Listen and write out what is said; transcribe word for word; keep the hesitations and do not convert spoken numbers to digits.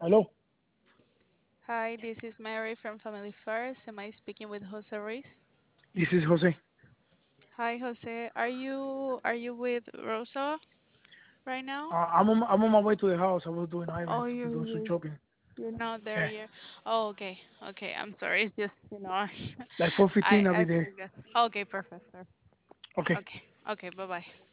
Hello, Hi, this is Mary from Family First. Am I speaking with Jose Ruiz? this is Jose. Hi, Jose. Are you are you with Rosa right now? Uh, I'm on I'm on my way to the house. I was doing Oh, errands. I was you're doing some you're shopping. you're not there Yeah, yet. Oh, okay, okay. I'm sorry. It's just you know, like four I fifteen. I'll be I there. forgot. Okay, perfect. Perfect. Okay. Okay, okay. Bye bye.